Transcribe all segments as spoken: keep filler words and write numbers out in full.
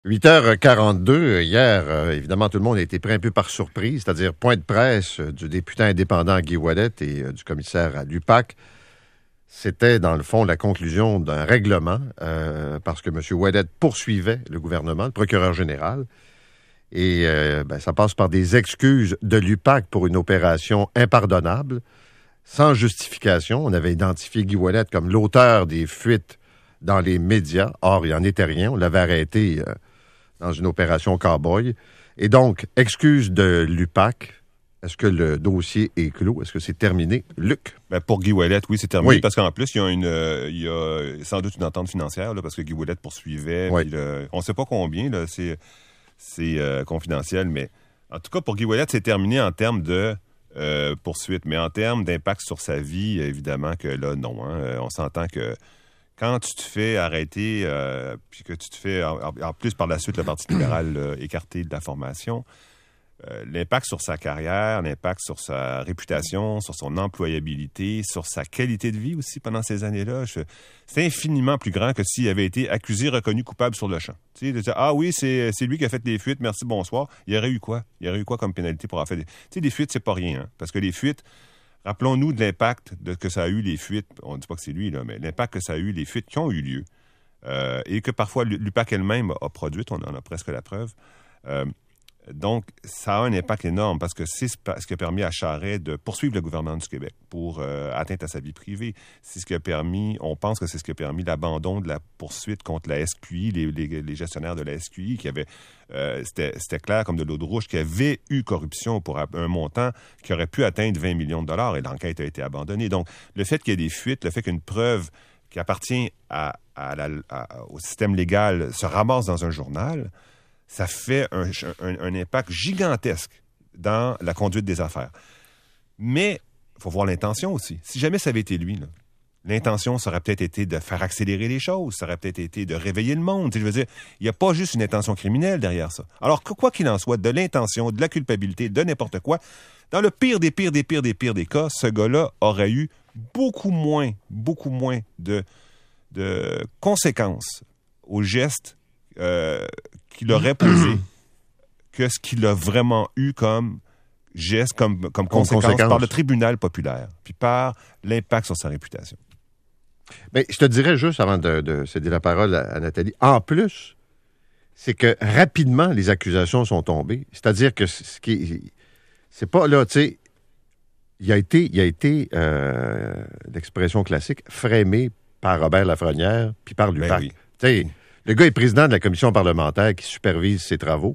huit heures quarante-deux, hier, euh, évidemment, tout le monde a été pris un peu par surprise, c'est-à-dire point de presse euh, du député indépendant Guy Ouellet et euh, du commissaire à l'U P A C. C'était, dans le fond, la conclusion d'un règlement, euh, parce que M. Ouellet poursuivait le gouvernement, le procureur général, et euh, ben, ça passe par des excuses de l'U P A C pour une opération impardonnable, sans justification. On avait identifié Guy Ouellet comme l'auteur des fuites dans les médias. Or, il n'en était rien. On l'avait arrêté euh, dans une opération cow-boy. Et donc, excuse de l'U P A C. Est-ce que le dossier est clos? Est-ce que c'est terminé? Luc? Ben pour Guy Ouellet, oui, c'est terminé. Oui. Parce qu'en plus, il y a, une, euh, il y a sans doute une entente financière, là, parce que Guy Ouellet poursuivait. Oui. Puis le, on ne sait pas combien, là, c'est, c'est euh, confidentiel. Mais en tout cas, pour Guy Ouellet, c'est terminé en termes de euh, poursuite. Mais en termes d'impact sur sa vie, évidemment que là, non. Hein, on s'entend que quand tu te fais arrêter, euh, puis que tu te fais, en, en plus par la suite, le Parti libéral euh, écarté de la formation, euh, l'impact sur sa carrière, l'impact sur sa réputation, sur son employabilité, sur sa qualité de vie aussi pendant ces années-là, je, c'est infiniment plus grand que s'il avait été accusé, reconnu coupable sur le champ. Tu sais, de dire, ah oui, c'est, c'est lui qui a fait les fuites, merci, bonsoir. Il y aurait eu quoi? Il y aurait eu quoi comme pénalité pour avoir fait des... Tu sais, les fuites, c'est pas rien, hein, parce que les fuites... Rappelons-nous de l'impact de, que ça a eu les fuites, on ne dit pas que c'est lui, là, mais l'impact que ça a eu les fuites qui ont eu lieu euh, et que parfois l'U P A C elle-même a produit, on en a presque la preuve. Euh, donc, ça a un impact énorme parce que c'est ce qui a permis à Charest de poursuivre le gouvernement du Québec pour euh, atteinte à sa vie privée. C'est ce qui a permis, on pense que c'est ce qui a permis l'abandon de la poursuite contre la S Q I, les, les, les gestionnaires de la S Q I qui avaient, euh, c'était, c'était clair comme de l'eau de rouge, qui avaient eu corruption pour un montant qui aurait pu atteindre vingt millions de dollars et l'enquête a été abandonnée. Donc, le fait qu'il y ait des fuites, le fait qu'une preuve qui appartient à, à la, à, au système légal se ramasse dans un journal, ça fait un, un, un impact gigantesque dans la conduite des affaires. Mais il faut voir l'intention aussi. Si jamais ça avait été lui, là, l'intention, ça aurait peut-être été de faire accélérer les choses, ça aurait peut-être été de réveiller le monde. Tu sais, je veux dire, il n'y a pas juste une intention criminelle derrière ça. Alors, que, quoi qu'il en soit, de l'intention, de la culpabilité, de n'importe quoi, dans le pire des pires des pires des pires des cas, ce gars-là aurait eu beaucoup moins, beaucoup moins de, de conséquences aux gestes euh, qu'il aurait posé que ce qu'il a vraiment eu comme geste, comme, comme conséquence, conséquence par le tribunal populaire, puis par l'impact sur sa réputation. Mais je te dirais juste, avant de, de céder la parole à, à Nathalie, en plus, c'est que rapidement, les accusations sont tombées. C'est-à-dire que ce qui c'est pas là, tu sais, il a été, il a été euh, l'expression classique, frémé par Robert Lafrenière, puis par l'U P A C. Ben oui. Tu sais, le gars est président de la commission parlementaire qui supervise ses travaux.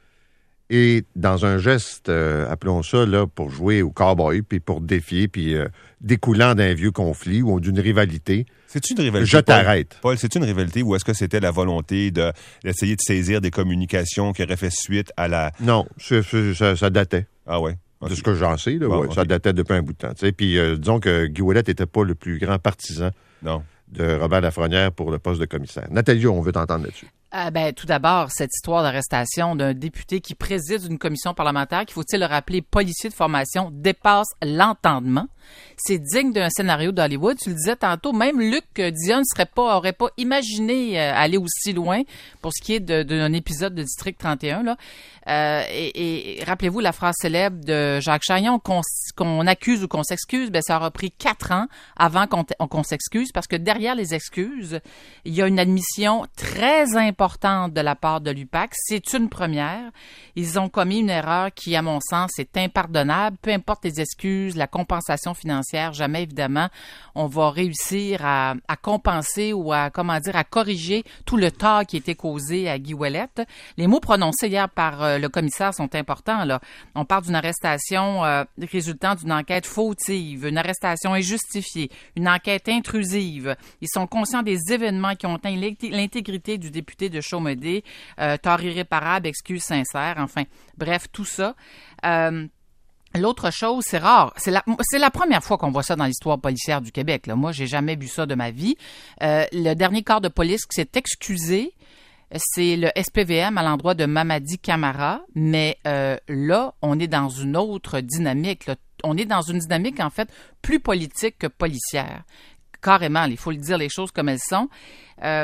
Et dans un geste, euh, appelons ça, là, pour jouer au cow-boy, puis pour défier, puis euh, découlant d'un vieux conflit ou d'une rivalité, c'est-tu une rivalité, je t'arrête. Paul, Paul, c'est-tu une rivalité ou est-ce que c'était la volonté de, d'essayer de saisir des communications qui auraient fait suite à la... Non, c'est, c'est, ça, ça datait. Ah ouais? Okay. De ce que j'en sais, là, bon, ouais, okay. Ça datait depuis un bout de temps. T'sais. Puis euh, disons que Guy Ouellet n'était pas le plus grand partisan non. de Robert Lafrenière pour le poste de commissaire. Nathalie, on veut t'entendre là-dessus. Euh, ben, tout d'abord, cette histoire d'arrestation d'un député qui préside une commission parlementaire, qu'il faut-il le rappeler, policier de formation, dépasse l'entendement. C'est digne d'un scénario d'Hollywood. Tu le disais tantôt, même Luc Dion ne serait pas, aurait pas imaginé euh, aller aussi loin pour ce qui est de, d'un épisode de District trente et un. Là. Euh, et, et rappelez-vous la phrase célèbre de Jacques Chagnon, qu'on, qu'on accuse ou qu'on s'excuse, ben ça aura pris quatre ans avant qu'on, qu'on s'excuse, parce que derrière les excuses, il y a une admission très importante de la part de l'U P A C. C'est une première. Ils ont commis une erreur qui, à mon sens, est impardonnable. Peu importe les excuses, la compensation financière, jamais évidemment on va réussir à, à compenser ou à, comment dire, à corriger tout le tort qui a été causé à Guy Ouellet. Les mots prononcés hier par euh, le commissaire sont importants, là. On parle d'une arrestation euh, résultant d'une enquête fautive, une arrestation injustifiée, une enquête intrusive. Ils sont conscients des événements qui ont atteint l'intégrité du député de Chaumédé, euh, tort irréparable, excuse sincère, enfin, bref, tout ça. Euh, L'autre chose, c'est rare. C'est la, c'est la première fois qu'on voit ça dans l'histoire policière du Québec. Là. Moi, j'ai jamais vu ça de ma vie. Euh, le dernier corps de police qui s'est excusé, c'est le S P V M à l'endroit de Mamadi Camara. Mais euh, là, on est dans une autre dynamique. Là. On est dans une dynamique, en fait, plus politique que policière. Carrément, il faut le dire les choses comme elles sont. Euh,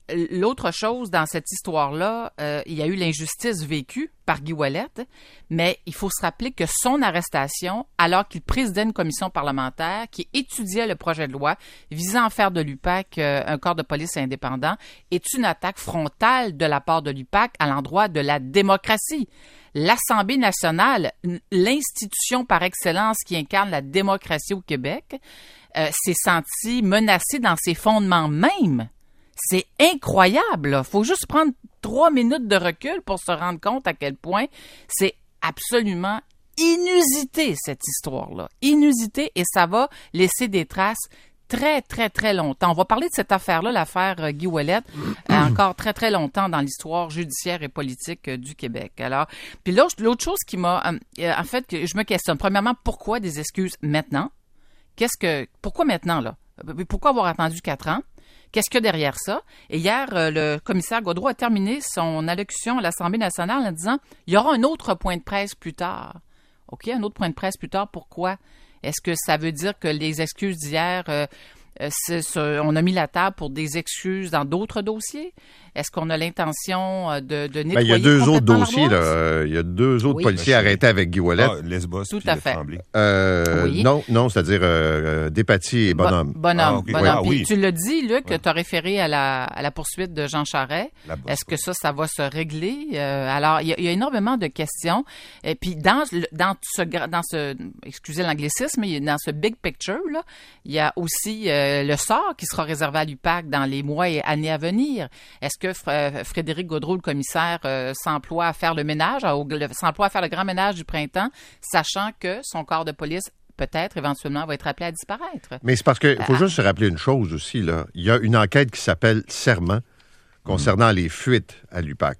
l'autre chose dans cette histoire-là, euh, il y a eu l'injustice vécue par Guy Ouellet, mais il faut se rappeler que son arrestation, alors qu'il présidait une commission parlementaire qui étudiait le projet de loi visant à faire de l'U P A C euh, un corps de police indépendant, est une attaque frontale de la part de l'U P A C à l'endroit de la démocratie. L'Assemblée nationale, l'institution par excellence qui incarne la démocratie au Québec, euh, s'est sentie menacée dans ses fondements mêmes. C'est incroyable, là. Faut juste prendre trois minutes de recul pour se rendre compte à quel point c'est absolument inusité, cette histoire-là. Inusité, et ça va laisser des traces très, très, très longtemps. On va parler de cette affaire-là, l'affaire Guy Ouellet, euh, encore très, très longtemps dans l'histoire judiciaire et politique euh, du Québec. Alors, puis l'autre, l'autre chose qui m'a... Euh, en fait, que je me questionne. Premièrement, pourquoi des excuses maintenant? Qu'est-ce que... Pourquoi maintenant, là? Pourquoi avoir attendu quatre ans? Qu'est-ce qu'il y a derrière ça? Et hier, euh, le commissaire Gaudreault a terminé son allocution à l'Assemblée nationale en disant « Il y aura un autre point de presse plus tard. » OK, un autre point de presse plus tard, pourquoi? Est-ce que ça veut dire que les excuses d'hier, euh, c'est, c'est, on a mis la table pour des excuses dans d'autres dossiers? Est-ce qu'on a l'intention de, de nettoyer? Ben, il y a deux autres dossiers. Là. Il y a deux autres oui. policiers ben, arrêtés avec Guy Ouellet. Ah, Lesbos Tout puis à fait. Euh, oui. Non, non, c'est-à-dire euh, Despatie et Bonhomme. Bo- bonhomme, ah, okay. bonhomme. Ah, Puis oui. tu l'as dit, Luc, ouais. tu as référé à la, à la poursuite de Jean Charest. Est-ce que ça, ça va se régler? Euh, alors, il y, y a énormément de questions. Et puis, dans, dans, ce, dans ce, excusez l'anglicisme, dans ce big picture, là, il y a aussi euh, le sort qui sera réservé à l'U P A C dans les mois et années à venir. Est-ce que Fr- Frédéric Gaudreault, le commissaire, euh, s'emploie à faire le ménage, à, le, s'emploie à faire le grand ménage du printemps, sachant que son corps de police, peut-être, éventuellement, va être appelé à disparaître? Mais c'est parce qu'il faut Euh, juste se rappeler une chose aussi, là. Il y a une enquête qui s'appelle Serment concernant mmh. les fuites à l'U P A C.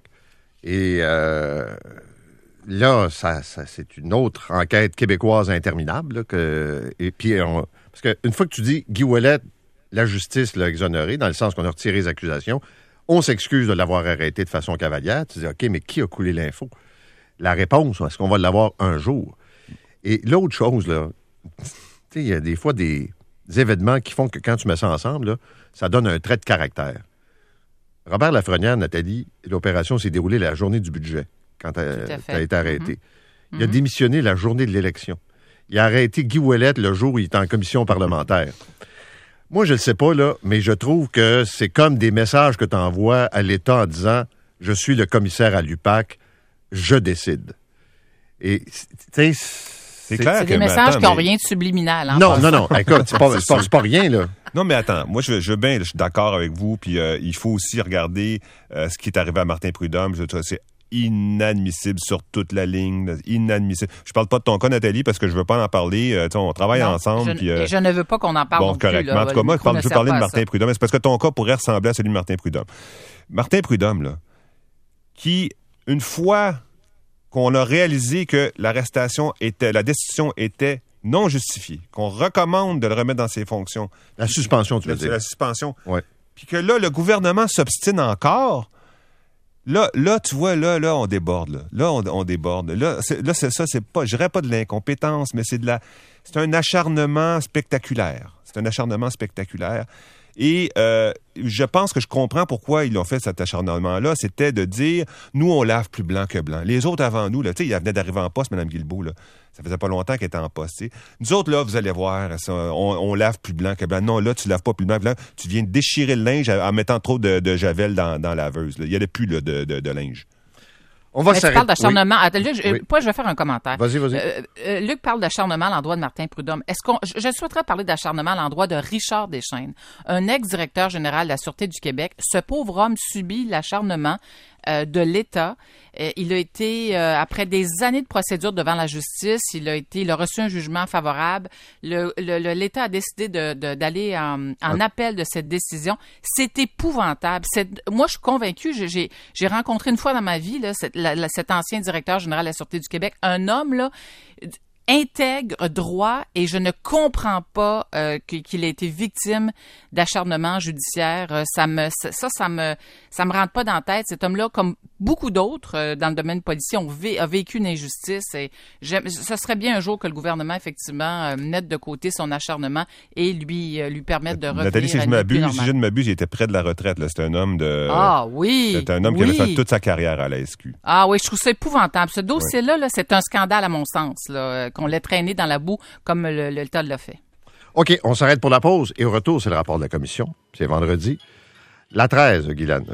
Et euh, là, ça, ça, c'est une autre enquête québécoise interminable. Là, que, et puis, on, parce qu'une fois que tu dis Guy Ouellet, la justice l'a exonéré, dans le sens qu'on a retiré les accusations, on s'excuse de l'avoir arrêté de façon cavalière. Tu dis, OK, mais qui a coulé l'info? La réponse, est-ce qu'on va l'avoir un jour? Et l'autre chose, là, tu sais, il y a des fois des, des événements qui font que quand tu mets ça ensemble, là, ça donne un trait de caractère. Robert Lafrenière, Nathalie, l'opération s'est déroulée la journée du budget, quand tu as été arrêté. Mm-hmm. Il a démissionné la journée de l'élection. Il a arrêté Guy Ouellet le jour où il était en commission parlementaire. Moi, je ne le sais pas, là, mais je trouve que c'est comme des messages que tu envoies à l'État en disant « Je suis le commissaire à l'U P A C, je décide. » Et, tu sais, c'est clair c'est que, des messages attends, qui n'ont mais... rien de subliminal. Hein, non, non, non, écoute, c'est pas, c'est pas, c'est pas rien, là. Non, mais attends, moi, je, je veux bien, je suis d'accord avec vous, puis euh, il faut aussi regarder euh, ce qui est arrivé à Martin Prudhomme. Je, c'est inadmissible sur toute la ligne, inadmissible. Je parle pas de ton cas, Nathalie, parce que je veux pas en parler. Euh, on travaille non, ensemble. Je, puis, euh, je ne veux pas qu'on en parle bon, non plus. correct. Là, Mais en tout cas, moi, je, parle, je veux parler de Martin ça. Prudhomme. C'est parce que ton cas pourrait ressembler à celui de Martin Prudhomme. Martin Prudhomme, là, qui, une fois qu'on a réalisé que l'arrestation était, la décision était non justifiée, qu'on recommande de le remettre dans ses fonctions. La suspension, tu veux la, dire. La suspension. Oui. Puis que là, le gouvernement s'obstine encore. Là, là, tu vois, là, là, on déborde. Là, là on, on déborde. Là, c'est, là, c'est ça, c'est pas, je dirais pas de l'incompétence, mais c'est de la, c'est un acharnement spectaculaire. C'est un acharnement spectaculaire. Et euh, je pense que je comprends pourquoi ils ont fait cet acharnement-là. C'était de dire, nous, on lave plus blanc que blanc. Les autres avant nous, là, tu sais, il venait d'arriver en poste, Mme Guilbeault, là. Ça faisait pas longtemps qu'elle était en poste. T'sais. Nous autres, là, vous allez voir, ça, on, on lave plus blanc que blanc. Non, là, tu laves pas plus blanc que blanc. Tu viens de déchirer le linge en mettant trop de, de javel dans, dans la laveuse. Là. Il n'y a plus là, de, de, de linge. On va Mais tu parles d'acharnement. Oui. Attends, Luc, je, oui. Moi, je vais faire un commentaire. Vas-y, vas-y. Euh, euh, Luc parle d'acharnement à l'endroit de Martin Prudhomme. Est-ce qu'on, je, je souhaiterais parler d'acharnement à l'endroit de Richard Deschaines, un ex-directeur général de la Sûreté du Québec. Ce pauvre homme subit l'acharnement euh, de l'État. Euh, il a été, euh, après des années de procédure devant la justice, il a été, il a reçu un jugement favorable. Le, le, le, L'État a décidé de, de, d'aller en, en ah. appel de cette décision. C'est épouvantable. C'est, moi, je suis convaincue. J'ai, j'ai, j'ai rencontré une fois dans ma vie là, cette, la, la, cet ancien directeur général de la Sûreté du Québec, un homme là intègre, droit, et je ne comprends pas euh, qu'il ait été victime d'acharnement judiciaire. Ça me, ça, ça me, ça me rentre pas dans la tête. Cet homme-là, comme beaucoup d'autres euh, dans le domaine policier ont, vé- ont vécu une injustice. Et ce serait bien un jour que le gouvernement, effectivement, euh, mette de côté son acharnement et lui, euh, lui permette de revenir Nathalie, si à je une vie plus m'abuse, si normale. je ne m'abuse, il était près de la retraite. Là. C'est un homme de... Ah oui! C'est un homme oui. qui avait fait toute sa carrière à la S Q. Ah oui, je trouve ça épouvantable. Ce dossier-là, là, c'est un scandale à mon sens, là, qu'on l'ait traîné dans la boue comme le, le, le T A D l'a fait. OK, on s'arrête pour la pause et au retour, c'est le rapport de la commission. C'est vendredi. La treize, Guylaine.